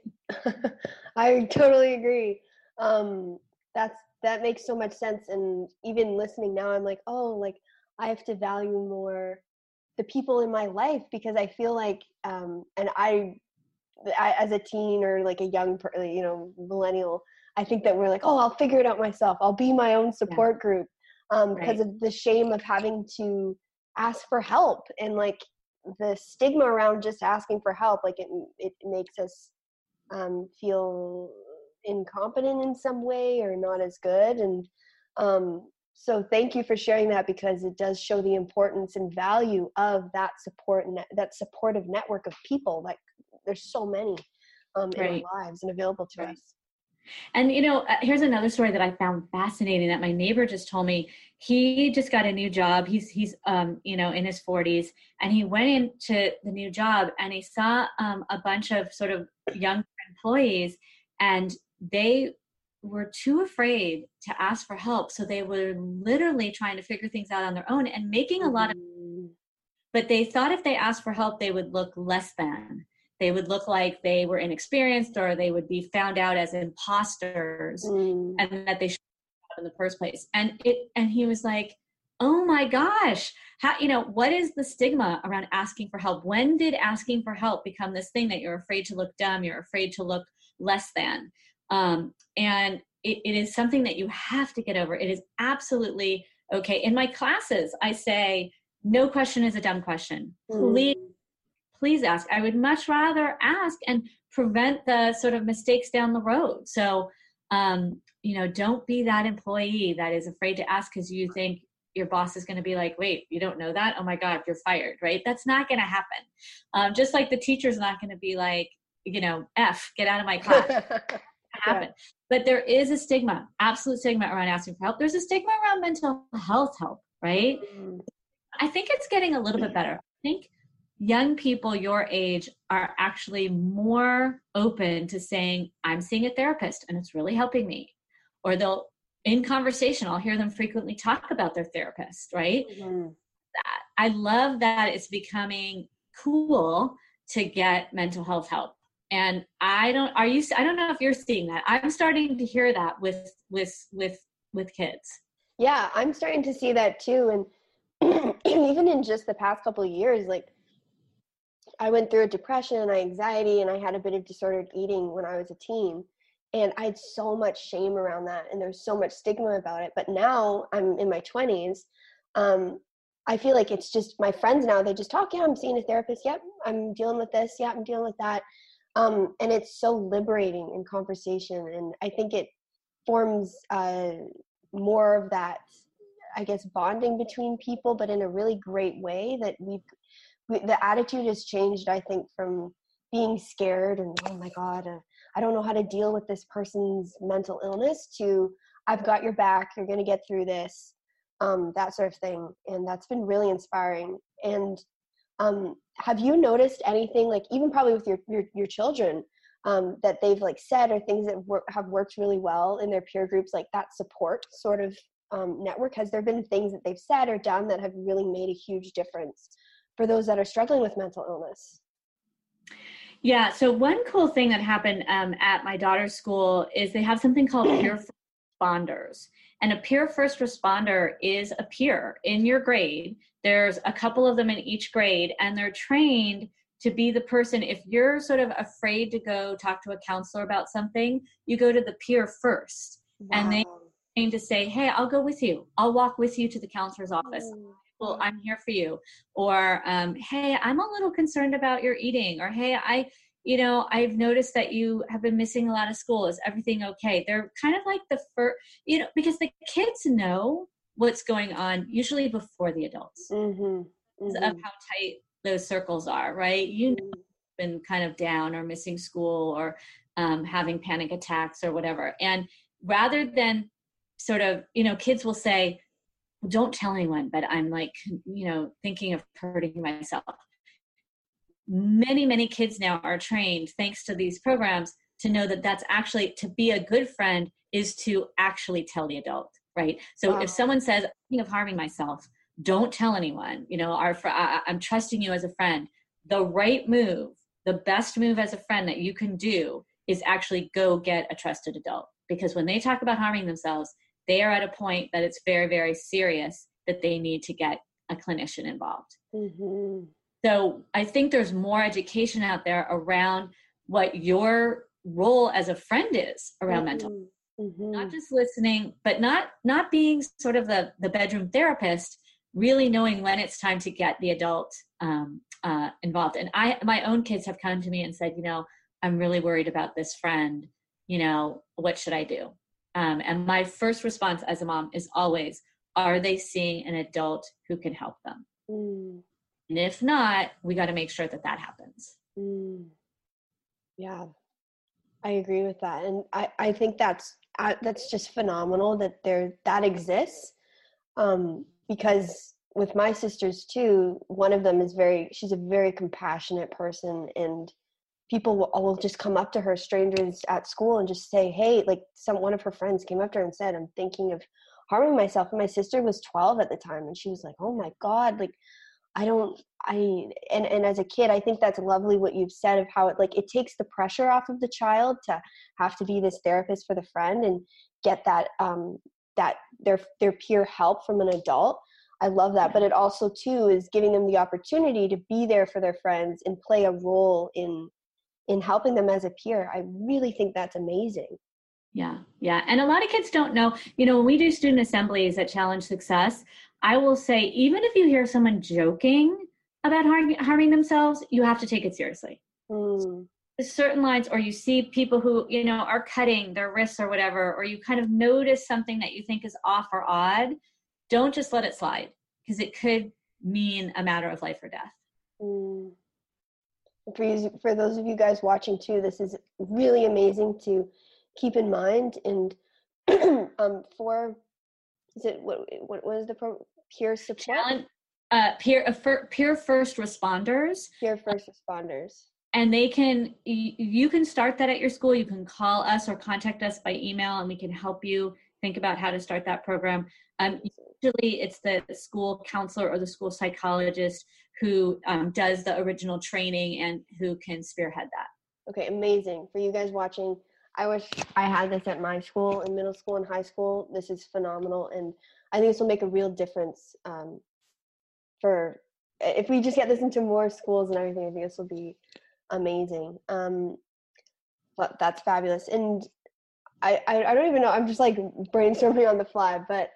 I totally agree. That makes so much sense. And even listening now, I'm like, oh, like I have to value more the people in my life, because I feel like, and I as a teen or like a young, millennial, I think that we're like, oh, I'll figure it out myself. I'll be my own support group, because of the shame of having to ask for help, and like the stigma around just asking for help. Like it makes us feel incompetent in some way or not as good. And so thank you for sharing that, because it does show the importance and value of that support and that supportive network of people. Like there's so many in our lives and available to us. And, here's another story that I found fascinating that my neighbor just told me. He just got a new job. He's in his 40s, and he went into the new job and he saw a bunch of sort of young employees, and they were too afraid to ask for help. So they were literally trying to figure things out on their own and making a lot of, but they thought if they asked for help, they would look less than. They would look like they were inexperienced, or they would be found out as imposters, and that they should have in the first place. And he was like, oh my gosh, how, what is the stigma around asking for help? When did asking for help become this thing that you're afraid to look dumb, you're afraid to look less than? And it is something that you have to get over. It is absolutely okay. In my classes, I say, no question is a dumb question. Please ask. I would much rather ask and prevent the sort of mistakes down the road. So, don't be that employee that is afraid to ask because you think your boss is going to be like, wait, you don't know that? Oh my God, you're fired, right? That's not going to happen. Just like the teacher's not going to be like, F, get out of my class. Happen. Yeah. But there is a stigma, absolute stigma around asking for help. There's a stigma around mental health help, right? I think it's getting a little bit better. I think young people your age are actually more open to saying, I'm seeing a therapist and it's really helping me. Or in conversation, I'll hear them frequently talk about their therapist, right? I love that it's becoming cool to get mental health help. And I don't know if you're seeing that. I'm starting to hear that with kids. Yeah, I'm starting to see that too. And even in just the past couple of years, like I went through a depression and anxiety, and I had a bit of disordered eating when I was a teen. And I had so much shame around that, and there's so much stigma about it. But now I'm in my 20s. I feel like it's just my friends now, they just talk, yeah, I'm seeing a therapist. Yep, I'm dealing with this. Yeah, I'm dealing with that. And it's so liberating in conversation. And I think it forms more of that, I guess, bonding between people, but in a really great way that the attitude has changed, I think, from being scared and, oh my God, I don't know how to deal with this person's mental illness, to I've got your back, you're going to get through this, that sort of thing. And that's been really inspiring. And have you noticed anything, like even probably with your children, that they've like said, or things that have worked really well in their peer groups, like that support sort of network? Has there been things that they've said or done that have really made a huge difference for those that are struggling with mental illness? Yeah. So one cool thing that happened at my daughter's school is they have something called peer first responders. And a peer first responder is a peer in your grade. There's a couple of them in each grade, and they're trained to be the person. If you're sort of afraid to go talk to a counselor about something, you go to the peer first. Wow. And they train to say, hey, I'll go with you. I'll walk with you to the counselor's office. Well, I'm here for you. Or, hey, I'm a little concerned about your eating. Or, hey, I've noticed that you have been missing a lot of school. Is everything okay? They're kind of like the first, because the kids know what's going on usually before the adults of how tight those circles are, right? You've been kind of down or missing school or having panic attacks or whatever. And rather than sort of, kids will say, don't tell anyone, but I'm like, thinking of hurting myself. Many, many kids now are trained, thanks to these programs, to know that that's actually, to be a good friend is to actually tell the adult, right? So if someone says, I'm thinking of harming myself, don't tell anyone, I'm trusting you as a friend. The right move, the best move as a friend that you can do is actually go get a trusted adult. Because when they talk about harming themselves, they are at a point that it's very, very serious that they need to get a clinician involved. So I think there's more education out there around what your role as a friend is around mental health. Not just listening, but not being sort of the bedroom therapist, really knowing when it's time to get the adult involved. And my own kids have come to me and said, I'm really worried about this friend, what should I do? And my first response as a mom is always, are they seeing an adult who can help them? And if not, we got to make sure that happens. Yeah, I agree with that. And I think that's just phenomenal that that exists. Because with my sisters too, one of them she's a very compassionate person, and people will just come up to her, strangers at school, and just say, hey, like one of her friends came up to her and said, I'm thinking of harming myself. And my sister was 12 at the time, and she was like, oh my God, like and as a kid, I think that's lovely what you've said of how it takes the pressure off of the child to have to be this therapist for the friend and get that their peer help from an adult. I love that. But it also too is giving them the opportunity to be there for their friends and play a role in helping them as a peer. I really think that's amazing. Yeah. Yeah. And a lot of kids don't know, when we do student assemblies at Challenge Success, I will say, even if you hear someone joking about harming themselves, you have to take it seriously. There's certain lines, or you see people who, are cutting their wrists or whatever, or you kind of notice something that you think is off or odd. Don't just let it slide, because it could mean a matter of life or death. For those of you guys watching too, this is really amazing to keep in mind. And what was the peer support? Peer first responders. Peer first responders. And you can start that at your school. You can call us or contact us by email, and we can help you think about how to start that program. Usually it's the school counselor or the school psychologist who does the original training and who can spearhead that. Okay, amazing. For you guys watching, I wish I had this at my school in middle school and high school. This is phenomenal, and I think this will make a real difference for if we just get this into more schools and everything. I think this will be amazing. But that's fabulous. And I don't even know, I'm just like brainstorming on the fly, but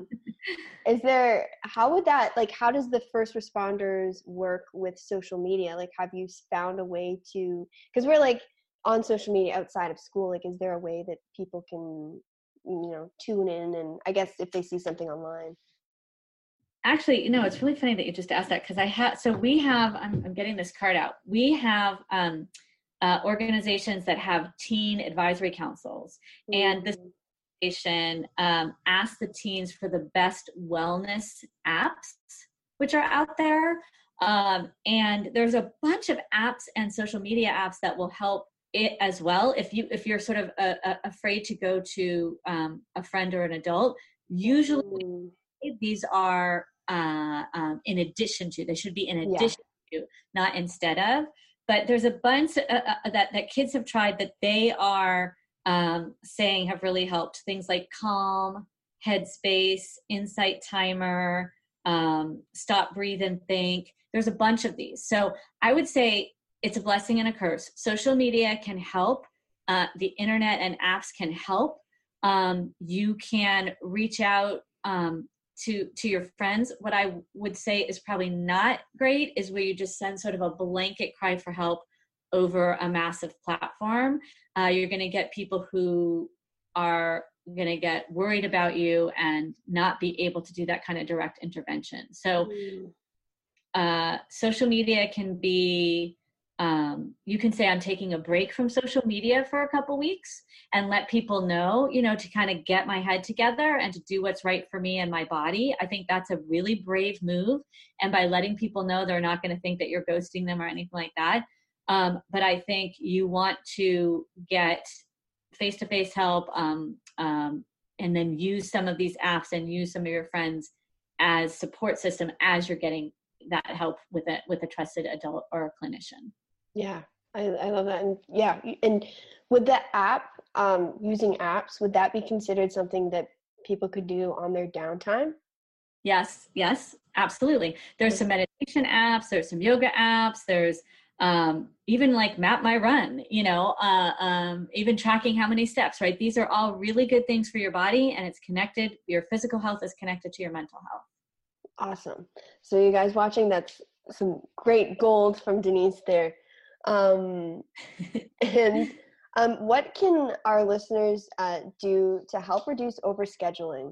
how does the first responders work with social media? Like, have you found a way to, because we're like on social media outside of school, like is there a way that people can tune in, and I guess if they see something online? Actually, it's really funny that you just asked that, because I'm getting this card out. We have organizations that have teen advisory councils, and this organization asks the teens for the best wellness apps which are out there, and there's a bunch of apps and social media apps that will help it as well. If you're sort of afraid to go to a friend or an adult, usually these are in addition to. They should be in addition to, not instead of. But there's a bunch that kids have tried that they are saying have really helped. Things like Calm, Headspace, Insight Timer, Stop, Breathe, and Think. There's a bunch of these. So I would say it's a blessing and a curse. Social media can help. The internet and apps can help. You can reach out to your friends. What I would say is probably not great is where you just send sort of a blanket cry for help over a massive platform. You're going to get people who are going to get worried about you and not be able to do that kind of direct intervention. So social media can be, you can say I'm taking a break from social media for a couple weeks and let people know, to kind of get my head together and to do what's right for me and my body. I think that's a really brave move. And by letting people know, they're not going to think that you're ghosting them or anything like that. But I think you want to get face-to-face help, and then use some of these apps and use some of your friends as support system as you're getting that help with a trusted adult or a clinician. Yeah, I love that. And would the app, using apps, would that be considered something that people could do on their downtime? Yes, absolutely. There's some meditation apps, there's some yoga apps, there's even like Map My Run, even tracking how many steps, right? These are all really good things for your body, and it's connected. Your physical health is connected to your mental health. Awesome. So you guys watching, that's some great gold from Denise there. And what can our listeners do to help reduce overscheduling?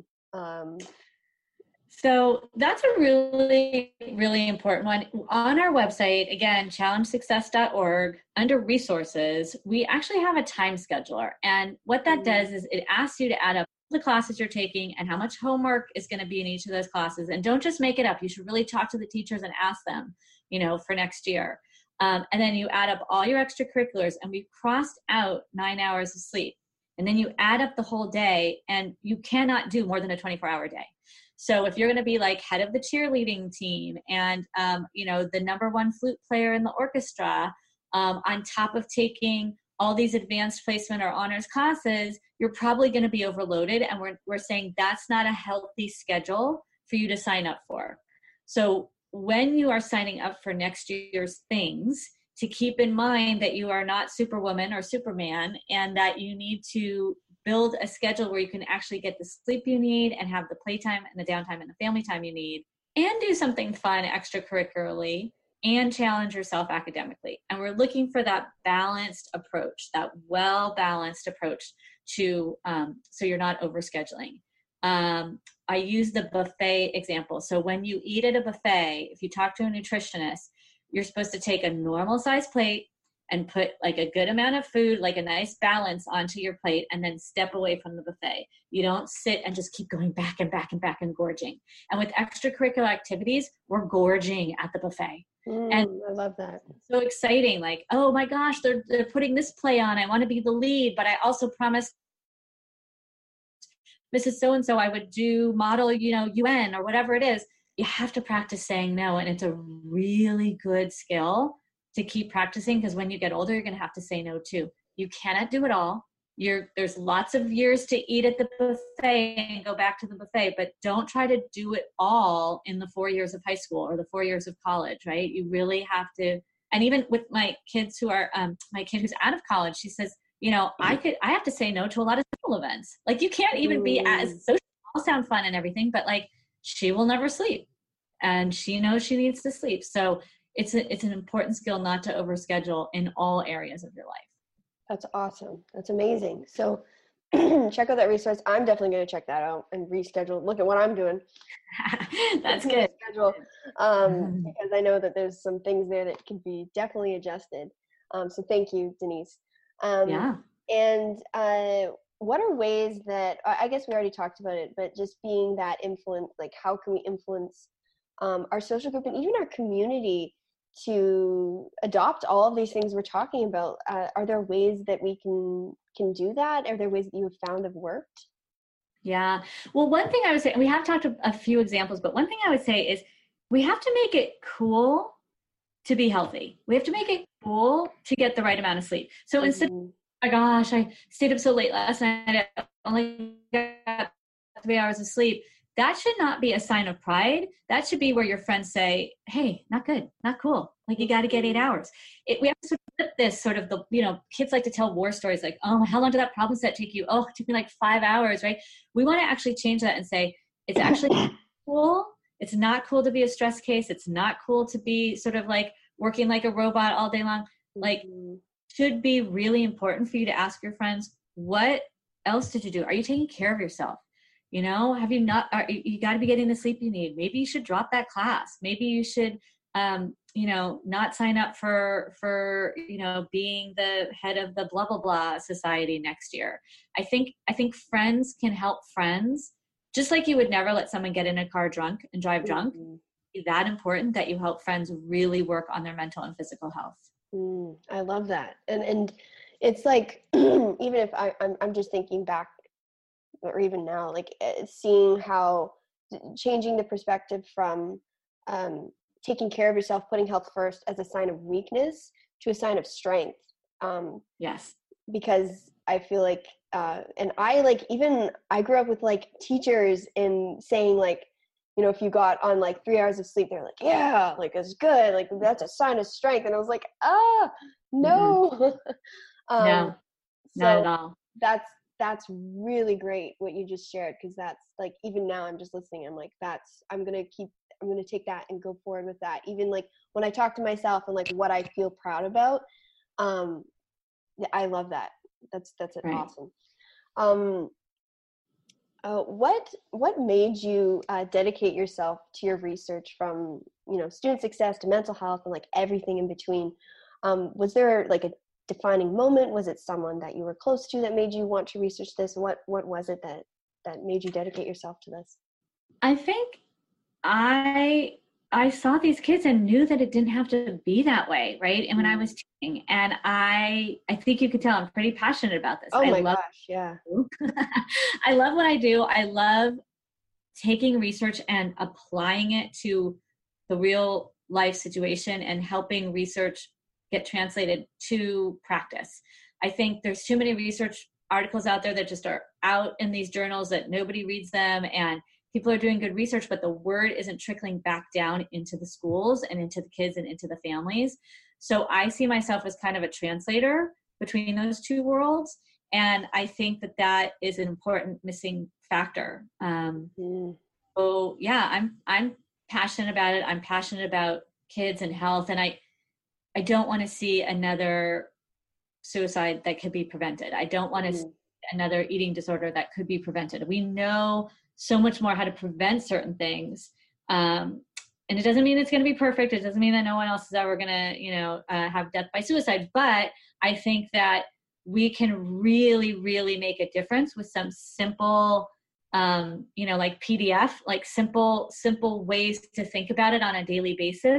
So that's a really, really important one. On our website, again, challengesuccess.org, under resources, we actually have a time scheduler. And what that does is it asks you to add up the classes you're taking and how much homework is going to be in each of those classes. And don't just make it up. You should really talk to the teachers and ask them, for next year. And then you add up all your extracurriculars, and we've crossed out 9 hours of sleep. And then you add up the whole day, and you cannot do more than a 24-hour day. So if you're going to be like head of the cheerleading team and, the number one flute player in the orchestra, on top of taking all these advanced placement or honors classes, you're probably going to be overloaded. And we're saying that's not a healthy schedule for you to sign up for. So when you are signing up for next year's things, to keep in mind that you are not Superwoman or Superman, and that you need to build a schedule where you can actually get the sleep you need and have the playtime and the downtime and the family time you need, and do something fun extracurricularly and challenge yourself academically. And we're looking for that balanced approach, that well-balanced approach to, so you're not overscheduling. I use the buffet example. So when you eat at a buffet, if you talk to a nutritionist, you're supposed to take a normal size plate and put like a good amount of food, like a nice balance onto your plate, and then step away from the buffet. You don't sit and just keep going back and back and back and gorging. And with extracurricular activities, we're gorging at the buffet. And I love that. So exciting. Like, oh my gosh, they're putting this play on. I want to be the lead, but I also promised Mrs. So-and-so I would do model, UN or whatever it is. You have to practice saying no. And it's a really good skill to keep practicing, because when you get older, you're going to have to say no too. You cannot do it all. There's lots of years to eat at the buffet and go back to the buffet, but don't try to do it all in the 4 years of high school or the 4 years of college, right? You really have to. And even with my kids who are, my kid who's out of college, she says, I have to say no to a lot of social events. Like, you can't even be as social, all sound fun and everything, but like, she will never sleep, and she knows she needs to sleep. So it's an important skill not to overschedule in all areas of your life. That's awesome. That's amazing. So check out that resource. I'm definitely going to check that out and reschedule. Look at what I'm doing. That's good. Schedule, because I know that there's some things there that can be definitely adjusted. So thank you, Denise. Yeah. And what are ways that, I guess we already talked about it, but just being that influence, like how can we influence our social group and even our community to adopt all of these things we're talking about? Are there ways that we can do that? Are there ways that you have found have worked? Yeah. Well, one thing I would say, we have talked a few examples, but one thing I would say is we have to make it cool to be healthy. We have to make it cool to get the right amount of sleep. So instead, oh my gosh, I stayed up so late last night, I only got 3 hours of sleep. That should not be a sign of pride. That should be where your friends say, hey, not good, not cool. Like, you got to get 8 hours. We have to sort of flip this sort of kids like to tell war stories like, oh, how long did that problem set take you? Oh, it took me like 5 hours, right? We want to actually change that and say, it's actually cool. It's not cool to be a stress case. It's not cool to be sort of like working like a robot all day long. Like, should be really important for you to ask your friends, what else did you do? Are you taking care of yourself? Have you not, you got to be getting the sleep you need. Maybe you should drop that class. Maybe you should, not sign up for, being the head of the blah, blah, blah society next year. I think friends can help friends, just like you would never let someone get in a car drunk and drive drunk. It's that important that you help friends really work on their mental and physical health. I love that. And it's like, even if I'm just thinking back, or even now, like seeing how changing the perspective from taking care of yourself, putting health first as a sign of weakness to a sign of strength. Yes. Because I feel like, and I grew up with like teachers in saying like, if you got on like 3 hours of sleep, they're like, yeah, like it's good. Like that's a sign of strength. And I was like, no. No, not at all. That's really great what you just shared, because that's like, even now I'm just listening, I'm like, I'm going to take that and go forward with that. Even like when I talk to myself and like what I feel proud about, I love that. That's right. Awesome. What made you dedicate yourself to your research, from student success to mental health and like everything in between? Was there like a defining moment? Was it someone that you were close to that made you want to research this? What was it that made you dedicate yourself to this? I think I I saw these kids and knew that it didn't have to be that way, right? And when I was teaching, and I think you could tell I'm pretty passionate about this. Oh my gosh, yeah. I love what I do. I love taking research and applying it to the real life situation and helping research get translated to practice. I think there's too many research articles out there that just are out in these journals that nobody reads them, and people are doing good research, but the word isn't trickling back down into the schools and into the kids and into the families. So I see myself as kind of a translator between those two worlds. And I think that that is an important missing factor. So yeah, I'm passionate about it. I'm passionate about kids and health. And I don't want to see another suicide that could be prevented. I don't want to see another eating disorder that could be prevented. We know so much more how to prevent certain things. And it doesn't mean it's going to be perfect. It doesn't mean that no one else is ever going to, have death by suicide. But I think that we can really, really make a difference with some simple, like PDF, like simple ways to think about it on a daily basis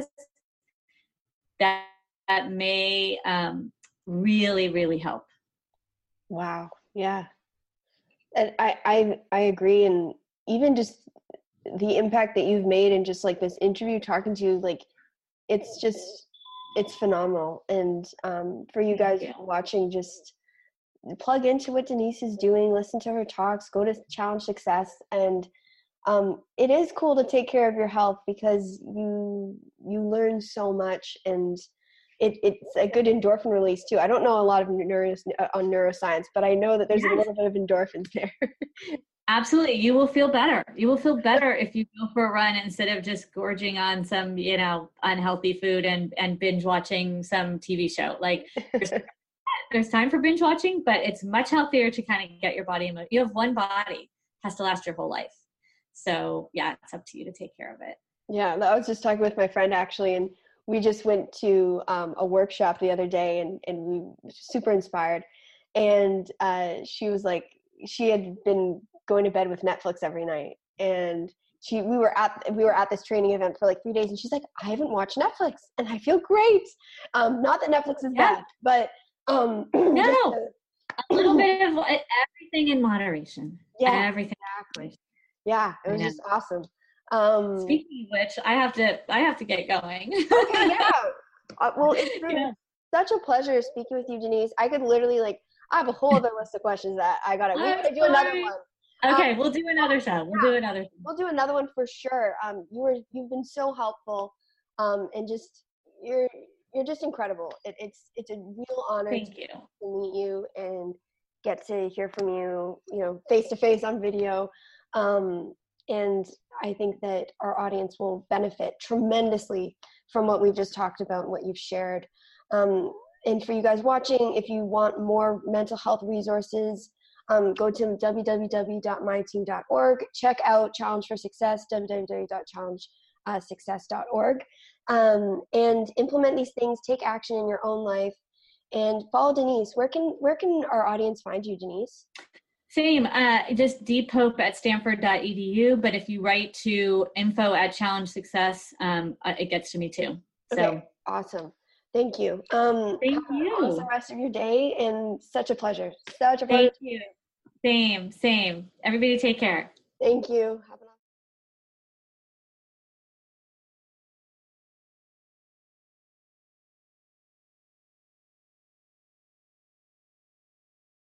that may really, really help. Wow. Yeah. And I agree. And even just the impact that you've made and just like this interview talking to you, like it's phenomenal. And for you guys watching, just plug into what Denise is doing, listen to her talks, go to Challenge Success. And it is cool to take care of your health because you learn so much, and it's a good endorphin release too. I don't know a lot of on neuroscience, but I know that there's a little bit of endorphins there. Absolutely. You will feel better. You will feel better if you go for a run instead of just gorging on some, unhealthy food and binge watching some TV show. Like there's time for binge watching, but it's much healthier to kind of get your body in. You have one body, has to last your whole life. So yeah, it's up to you to take care of it. Yeah. I was just talking with my friend actually, and we just went to a workshop the other day, and we were super inspired. And she was like, she had been going to bed with Netflix every night, and we were at this training event for like 3 days, and she's like, I haven't watched Netflix and I feel great. Not that Netflix is bad, but a little bit of everything in moderation. Yeah, everything. Exactly. Yeah, it was just awesome. Speaking of which, I have to get going. Okay, yeah. Well, it's been such a pleasure speaking with you, Denise. I could literally I have a whole other list of questions that we gotta do another one. Okay, we'll do another show. We'll do another one for sure. You've been so helpful, and just you're just incredible. It's a real honor to meet you and get to hear from you, face to face on video. And I think that our audience will benefit tremendously from what we've just talked about and what you've shared. And for you guys watching, if you want more mental health resources, go to www.myteam.org. Check out Challenge for Success, www.challengesuccess.org. And implement these things, take action in your own life, and follow Denise. Where can our audience find you, Denise? Same, just dpope@stanford.edu. But if you write to info@Challenge Success, it gets to me too. So okay, awesome. Thank you. Thank you. Have the rest of your day, and such a pleasure. Thank you. Same. Everybody take care. Thank you.